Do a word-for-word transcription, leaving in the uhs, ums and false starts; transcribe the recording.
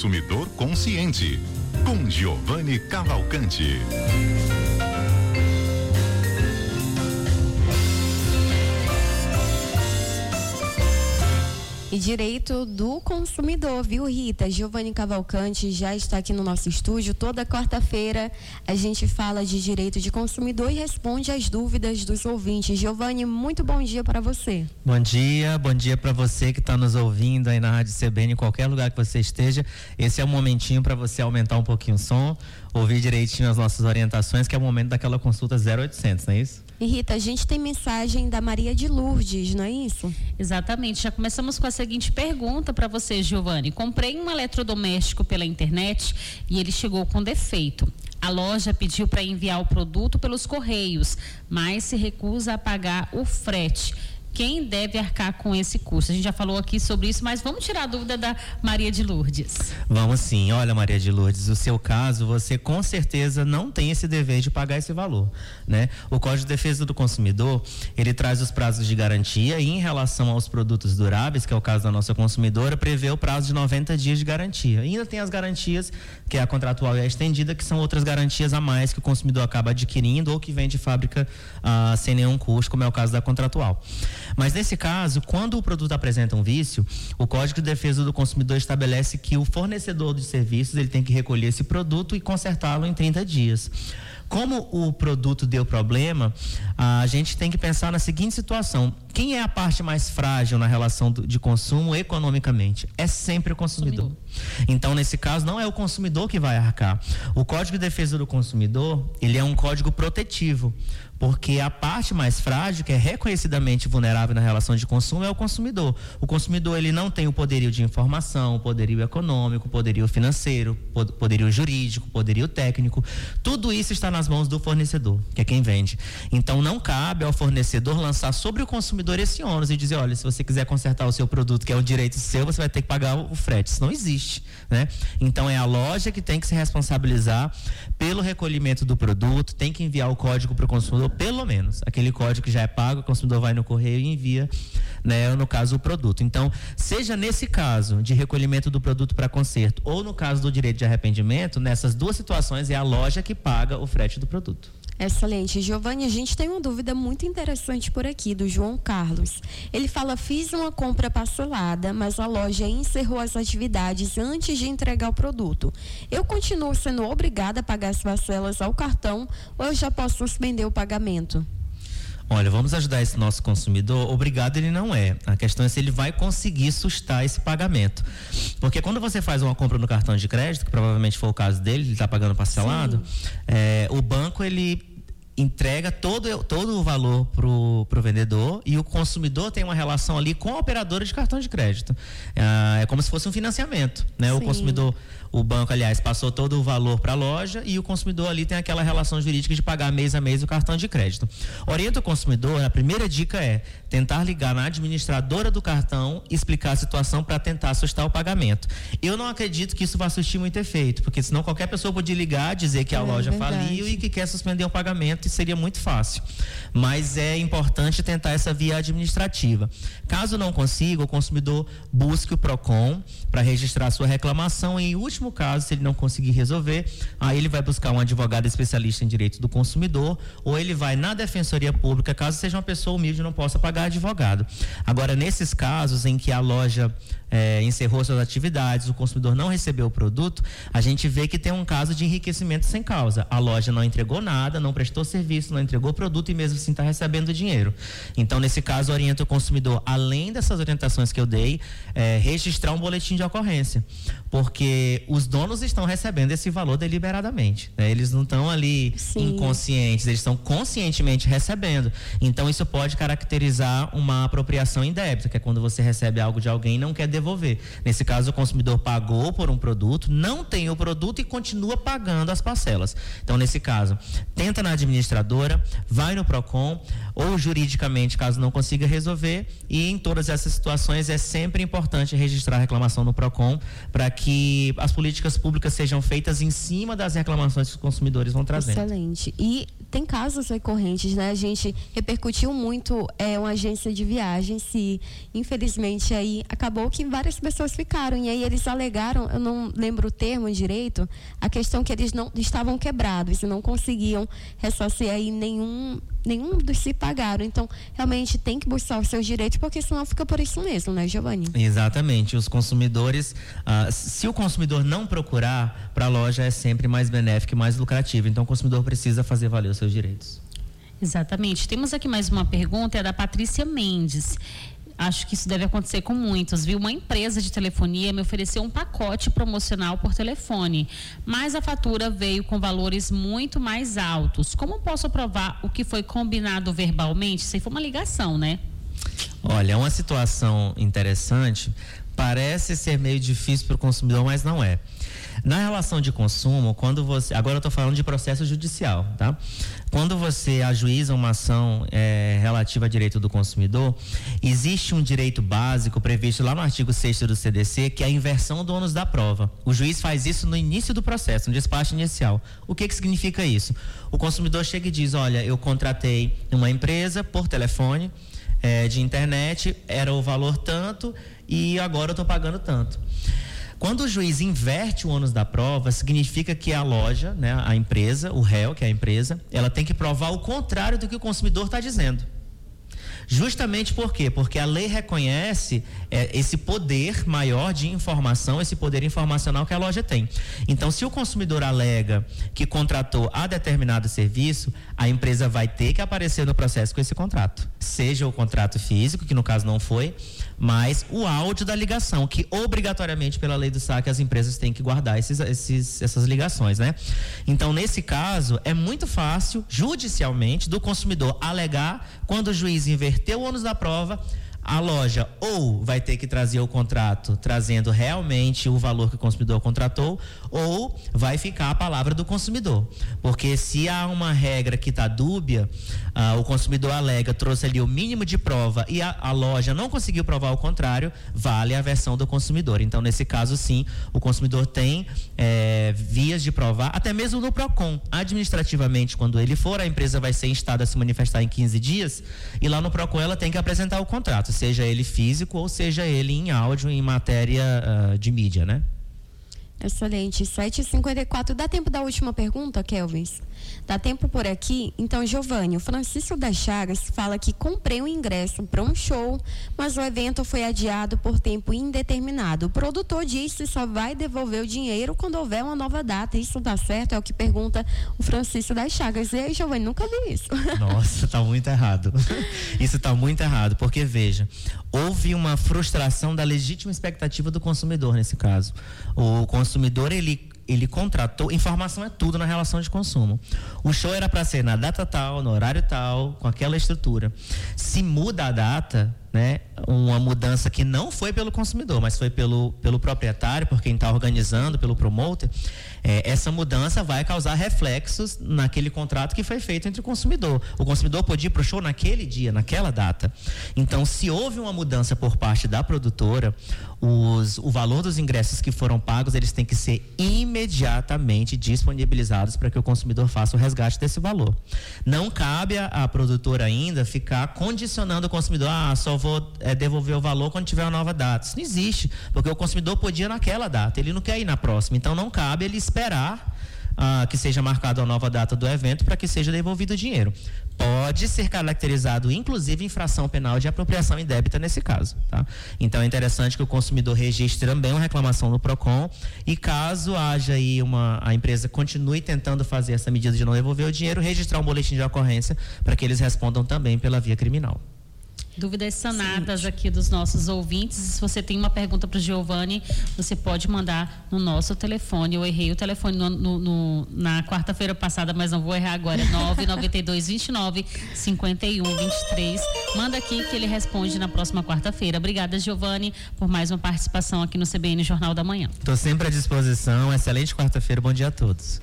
consumidor consciente, com Giovanni Cavalcante. E direito do consumidor, viu, Rita? Giovanni Cavalcante já está aqui no nosso estúdio. Toda quarta-feira a gente fala de direito de consumidor e responde às dúvidas dos ouvintes. Giovanni, muito bom dia para você. Bom dia, bom dia para você que está nos ouvindo aí na Rádio C B N, em qualquer lugar que você esteja. Esse é o momentinho para você aumentar um pouquinho o som, ouvir direitinho as nossas orientações, que é o momento daquela consulta zero oitocentos, não é isso? E Rita, a gente tem mensagem da Maria de Lourdes, não é isso? Exatamente, já começamos com a seguinte pergunta para você, Giovanni. Comprei um eletrodoméstico pela internet e ele chegou com defeito. A loja pediu para enviar o produto pelos correios, mas se recusa a pagar o frete. Quem deve arcar com esse custo? A gente já falou aqui sobre isso, mas vamos tirar a dúvida da Maria de Lourdes. Vamos sim. Olha, Maria de Lourdes, o seu caso, você com certeza não tem esse dever de pagar esse valor, né? O Código de Defesa do Consumidor, ele traz os prazos de garantia e em relação aos produtos duráveis, que é o caso da nossa consumidora, prevê o prazo de noventa dias de garantia. E ainda tem as garantias, que é a contratual e a estendida, que são outras garantias a mais que o consumidor acaba adquirindo ou que vem de fábrica ah, sem nenhum custo, como é o caso da contratual. Mas nesse caso, quando o produto apresenta um vício, o Código de Defesa do Consumidor estabelece que o fornecedor de serviços ele tem que recolher esse produto e consertá-lo em trinta dias. Como o produto deu problema, a gente tem que pensar na seguinte situação: quem é a parte mais frágil na relação do, de consumo economicamente? É sempre o consumidor. consumidor. Então, nesse caso, não é o consumidor que vai arcar. O Código de Defesa do Consumidor, ele é um código protetivo, porque a parte mais frágil, que é reconhecidamente vulnerável na relação de consumo, é o consumidor. O consumidor, ele não tem o poderio de informação, o poderio econômico, o poderio financeiro, o poderio jurídico, o poderio técnico. Tudo isso está nas mãos do fornecedor, que é quem vende. Então, não cabe ao fornecedor lançar sobre o consumidor esse ônus e dizer: olha, se você quiser consertar o seu produto, que é um direito seu, você vai ter que pagar o frete. Isso não existe, né? Então, é a loja que tem que se responsabilizar pelo recolhimento do produto, tem que enviar o código para o consumidor, pelo menos. Aquele código que já é pago, o consumidor vai no correio e envia, né, no caso, o produto. Então, seja nesse caso de recolhimento do produto para conserto ou no caso do direito de arrependimento, nessas duas situações é a loja que paga o frete do produto. Excelente. Giovanni, a gente tem uma dúvida muito interessante por aqui, do João Carlos. Ele fala: fiz uma compra parcelada, mas a loja encerrou as atividades antes de entregar o produto. Eu continuo sendo obrigada a pagar as parcelas ao cartão ou eu já posso suspender o pagamento? Olha, vamos ajudar esse nosso consumidor. Obrigado, ele não é. A questão é se ele vai conseguir sustar esse pagamento. Porque quando você faz uma compra no cartão de crédito, que provavelmente foi o caso dele, ele está pagando parcelado, é, o banco, ele entrega todo, todo o valor pro, pro vendedor e o consumidor tem uma relação ali com a operadora de cartão de crédito. É, é como se fosse um financiamento, né? Sim. O consumidor, o banco, aliás, passou todo o valor para a loja e o consumidor ali tem aquela relação jurídica de pagar mês a mês o cartão de crédito. Orienta o consumidor, a primeira dica é tentar ligar na administradora do cartão e explicar a situação para tentar assustar o pagamento. Eu não acredito que isso vá surtir muito efeito, porque senão qualquer pessoa pode ligar, dizer que a é, loja verdade. faliu e que quer suspender o pagamento, e seria muito fácil. Mas é importante tentar essa via administrativa. Caso não consiga, o consumidor busque o PROCON para registrar a sua reclamação e, em último caso, se ele não conseguir resolver, aí ele vai buscar um advogado especialista em direito do consumidor ou ele vai na Defensoria Pública, caso seja uma pessoa humilde e não possa pagar advogado. Agora, nesses casos em que a loja é, encerrou suas atividades, o consumidor não recebeu o produto, a gente vê que tem um caso de enriquecimento sem causa. A loja não entregou nada, não prestou serviço, não entregou produto e mesmo assim está recebendo dinheiro. Então, nesse caso, orienta o consumidor, além dessas orientações que eu dei, é, registrar um boletim de ocorrência, porque os donos estão recebendo esse valor deliberadamente, né? Eles não estão ali Sim. inconscientes, eles estão conscientemente recebendo. Então, isso pode caracterizar uma apropriação indébita, que é quando você recebe algo de alguém e não quer devolver. Nesse caso, o consumidor pagou por um produto, não tem o produto e continua pagando as parcelas. Então, nesse caso, tenta na administração administradora, vai no PROCON, ou juridicamente, caso não consiga resolver, e em todas essas situações é sempre importante registrar a reclamação no PROCON para que as políticas públicas sejam feitas em cima das reclamações que os consumidores vão trazendo. Excelente. E tem casos recorrentes, né? A gente repercutiu muito é, uma agência de viagens e, infelizmente, aí acabou que várias pessoas ficaram. E aí eles alegaram, eu não lembro o termo direito, a questão que eles não estavam quebrados e não conseguiam ressarcir aí nenhum, nenhum dos se pagaram. Então, realmente tem que buscar os seus direitos, porque senão fica por isso mesmo, né, Giovanni? Exatamente. Os consumidores, ah, se o consumidor não procurar, para a loja é sempre mais benéfico e mais lucrativo. Então, o consumidor precisa fazer valer os seus direitos. Exatamente. Temos aqui mais uma pergunta, é da Patrícia Mendes. Acho que isso deve acontecer com muitos, viu? Uma empresa de telefonia me ofereceu um pacote promocional por telefone, mas a fatura veio com valores muito mais altos. Como posso provar o que foi combinado verbalmente? Se for uma ligação, né? Olha, é uma situação interessante. Parece ser meio difícil para o consumidor, mas não é. Na relação de consumo, quando você... Agora eu estou falando de processo judicial, tá? Quando você ajuiza uma ação é, relativa a direito do consumidor, existe um direito básico previsto lá no artigo sexto do C D C, que é a inversão do ônus da prova. O juiz faz isso no início do processo, no despacho inicial. O que que significa isso? O consumidor chega e diz, olha, eu contratei uma empresa por telefone, é, de internet, era o valor tanto e agora eu estou pagando tanto. Quando o juiz inverte o ônus da prova, significa que a loja, né, a empresa, o réu, que é a empresa, ela tem que provar o contrário do que o consumidor está dizendo. Justamente por quê? Porque a lei reconhece é, esse poder maior de informação, esse poder informacional que a loja tem. Então, se o consumidor alega que contratou a determinado serviço, a empresa vai ter que aparecer no processo com esse contrato. Seja o contrato físico, que no caso não foi, mas o áudio da ligação, que obrigatoriamente pela lei do S A C as empresas têm que guardar esses, esses, essas ligações, né? Então, nesse caso, é muito fácil, judicialmente, do consumidor alegar quando o juiz inverter o ônus da prova, a loja ou vai ter que trazer o contrato trazendo realmente o valor que o consumidor contratou, ou vai ficar a palavra do consumidor. Porque se há uma regra que está dúbia, ah, o consumidor alega, trouxe ali o mínimo de prova e a, a loja não conseguiu provar o contrário, vale a versão do consumidor. Então, nesse caso, sim, o consumidor tem é, vias de provar, até mesmo no PROCON. Administrativamente, quando ele for, a empresa vai ser instada a se manifestar em quinze dias e lá no PROCON ela tem que apresentar o contrato, seja ele físico ou seja ele em áudio, em matéria uh, de mídia, né? Excelente. sete e cinquenta e quatro. Dá tempo da última pergunta, Kelvis? Dá tempo por aqui? Então, Giovanni, o Francisco das Chagas fala que comprei um ingresso para um show, mas o evento foi adiado por tempo indeterminado. O produtor disse que só vai devolver o dinheiro quando houver uma nova data. Isso dá certo? É o que pergunta o Francisco das Chagas. E aí, Giovanni, nunca vi isso. Nossa, tá muito errado. Isso tá muito errado, porque veja, houve uma frustração da legítima expectativa do consumidor nesse caso. O consumidor, ele ele contratou, informação é tudo na relação de consumo. O show era para ser na data tal, no horário tal, com aquela estrutura. Se muda a data, né, uma mudança que não foi pelo consumidor, mas foi pelo, pelo proprietário, por quem está organizando, pelo promoter, é, essa mudança vai causar reflexos naquele contrato que foi feito entre o consumidor. O consumidor podia ir para o show naquele dia, naquela data. Então, se houve uma mudança por parte da produtora, os, o valor dos ingressos que foram pagos, eles têm que ser imediatamente disponibilizados para que o consumidor faça o resgate desse valor. Não cabe a, a produtora ainda ficar condicionando o consumidor, ah, só vou é, devolver o valor quando tiver uma nova data. Isso não existe, porque o consumidor podia naquela data, ele não quer ir na próxima, então não cabe ele esperar ah, que seja marcada a nova data do evento para que seja devolvido o dinheiro. Pode ser caracterizado, inclusive, infração penal de apropriação indébita nesse caso, tá? Então é interessante que o consumidor registre também uma reclamação no PROCON e caso haja aí uma, a empresa continue tentando fazer essa medida de não devolver o dinheiro, registrar um boletim de ocorrência para que eles respondam também pela via criminal. Dúvidas sanadas Sim. aqui dos nossos ouvintes. Se você tem uma pergunta para o Giovanni, você pode mandar no nosso telefone. Eu errei o telefone no, no, no, na quarta-feira passada, mas não vou errar agora. nove nove dois, vinte e nove, cinquenta e um, vinte e três. Manda aqui que ele responde na próxima quarta-feira. Obrigada, Giovanni, por mais uma participação aqui no C B N Jornal da Manhã. Estou sempre à disposição. Excelente quarta-feira. Bom dia a todos.